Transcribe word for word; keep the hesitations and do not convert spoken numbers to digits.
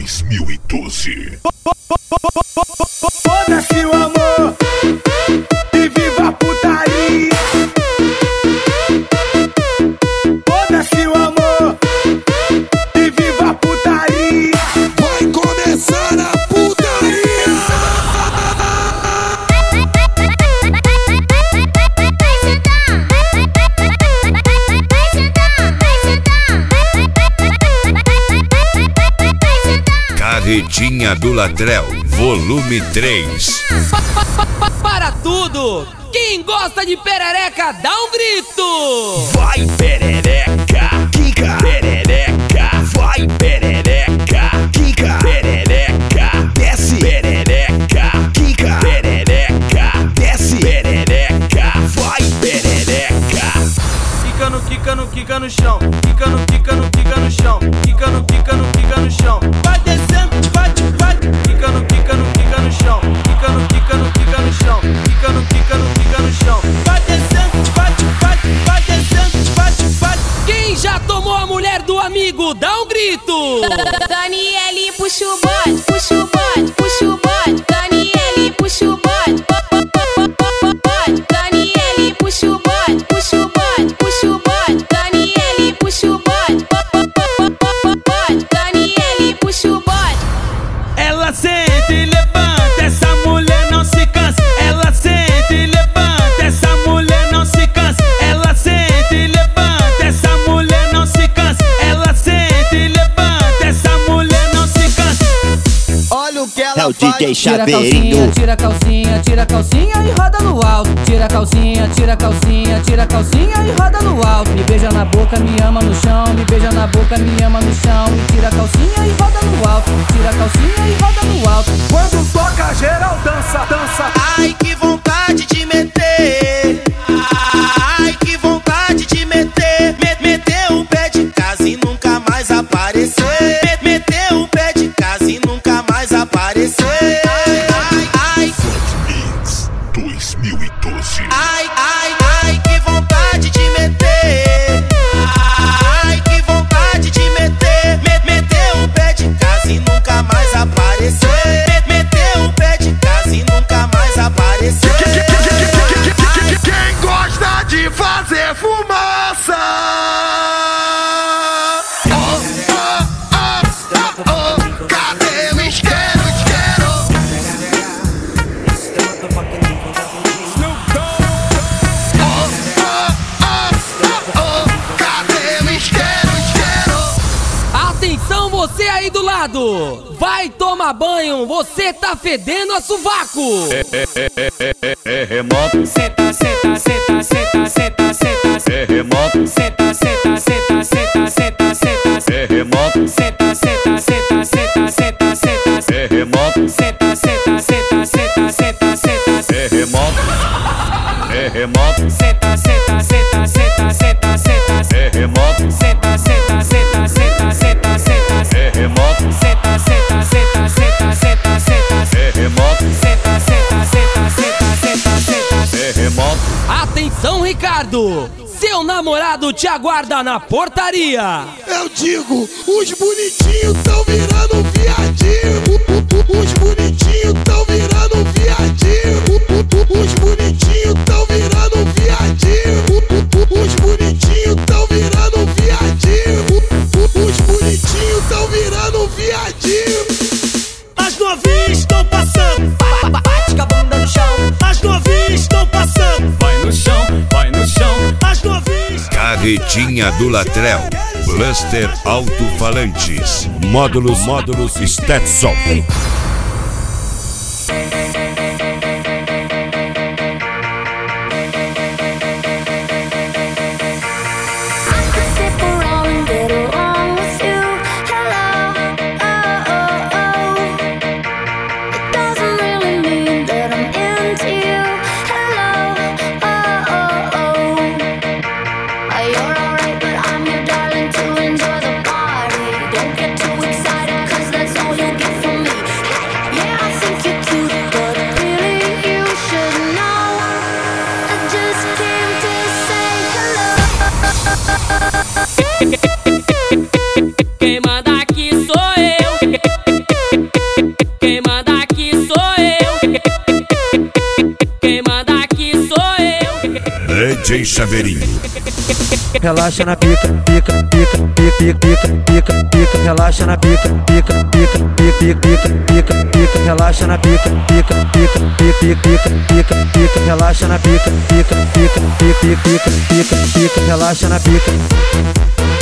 dois mil e doze. Foda-se o amor e viva a putaria. Foda-se o amor e viva a putaria. Vai começar a putaria. Carretinha do Latrell, volume três. Para tudo! Quem gosta de perereca, dá um grito! Vai perereca, quica, perereca. Vai perereca, quica, perereca. Desce, perereca, quica, perereca. Desce, perereca. Vai perereca. Quica no, quica no, quica no chão. Quica no, quica no, quica no chão. Quica no, quica no, quica no chão. Vai descendo, vai, vai. Quica no, quica no, quica no chão. Quica no, quica no, quica no chão. Quica no, quica no, quica no chão. Vai descendo, vai, vai. Vai descendo, vai, vai. Quem já tomou a mulher do amigo, dá um grito! Daniele, puxa o bode, puxa o bode, puxa o bode. Daniele, puxa o bode, bode. Daniele, puxa o bode, puxa o bode, puxa o bode. Daniele, puxa o bode, bode. Daniele, puxa o bode. Ela sente e levanta, essa mulher não se cansa. Ela sente e levanta, essa mulher não se cansa. Ela sente e levanta, essa mulher não se cansa. Ela sente e levanta, essa mulher não se cansa. Olha o que ela É o faz. D J Tira a Chaveirinho. calcinha, tira a calcinha, tira a calcinha e roda no alto. Tira a calcinha, tira a calcinha, tira a calcinha e roda no alto. Me beija na boca, me ama no chão. Me beija na boca, me ama no chão. E tira a calcinha e roda no alto. Tira a calcinha e roda no alto. Quando toca, geral dança, dança. Ai, que vontade de meter. Ai, que vontade de meter. Me- Meter o pé de casa e nunca mais aparecer. Me- Meter o pé de casa e nunca mais aparecer. Ai, ai, ai, Mix dois mil e doze. ai, ai, ai, que vontade de meter. Ai, que vontade de meter. Me- Meter o pé de casa e nunca mais aparecer. Me- Meter o pé de casa e nunca mais aparecer. Quem gosta de fazer fumaça? Oh, oh, oh, oh, oh. Cadê o isqueiro, isqueiro? Oh, oh, oh, oh. Cadê o isqueiro, isqueiro? Atenção você aí do lado! Vai tomar banho, você tá fedendo a sovaco! É remoto, Senta, senta, senta, senta, senta, senta, é remoto, senta, senta, senta, senta, senta, senta, é remoto, senta, senta, senta, senta, senta, senta, é remoto, senta, senta, senta, senta, senta, senta, é remoto, é remoto, senta, senta, senta, senta, senta, senta, é remoto, senta, senta, senta, senta, senta, senta, é remoto, senta, senta, senta, senta, senta, senta, é remoto, senta, senta, senta, senta, senta, senta. é remoto. Atenção, Ricardo! Seu namorado te aguarda na portaria! Eu digo, os bonitinhos tão virando viadinho. Os bonitinhos tão virando viadinho. Os bonitinhos tão virando viadinho. Os bonitinhos tão virando viadinho. Os bonitinhos tão virando viadinho. As novinhas estão passando. Bate com a bunda no chão! As novinhas estão passando. Vai no chão, vai no chão! As novinhas. Carretinha do Latrell, Blaster Alto-Falantes, módulos, módulos Stetson. Sit around and get along with you. Hello, oh, oh, oh. It doesn't really mean that I'm into you. Hello, oh, oh, oh. Oh, you're alright, but I'm your darling to enjoy the party. Don't get too excited, 'cause that's all you'll get from me. Yeah, I think you're cute, but really you should know. I just came to say hello. Quem manda aqui sou eu. J Chaveirinho. Relaxa na pica, pica, pica, pica, pica, pica, pica, relaxa na pica, pica, pica, pica, pica, pica, pica, relaxa na pica, pica, pica, pica, pica, pica, pica, relaxa na pica, pica, pica, pica, pica, pica, pica, relaxa na pica.